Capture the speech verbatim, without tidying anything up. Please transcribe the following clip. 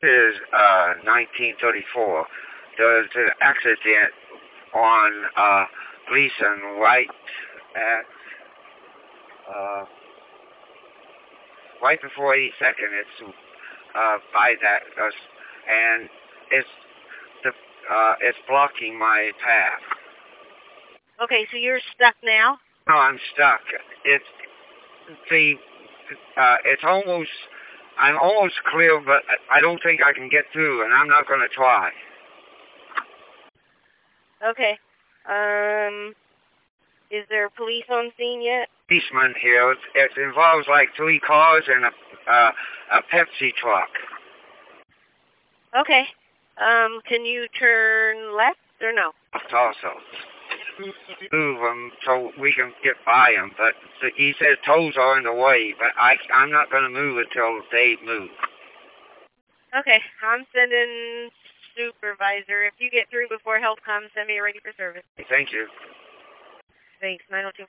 is uh, nineteen thirty-four. There's an accident on uh, Gleason right at uh, right before eighty-second. It's uh, by that, uh, and it's the uh, it's blocking my path. Okay, so you're stuck now? No, I'm stuck. It's the uh, it's almost. I'm almost clear, but I don't think I can get through, and I'm not going to try. Okay. Um, is there police on scene yet? Policeman here. It, it involves like three cars and a uh, a Pepsi truck. Okay. Um, can you turn left or no? Also, move them so we can get by them, but the, he says tows are in the way, but I I'm not going to move until they move. Okay, I'm sending supervisor. If you get through before help comes, send me a ready for service. Thank you. Thanks, nine oh two.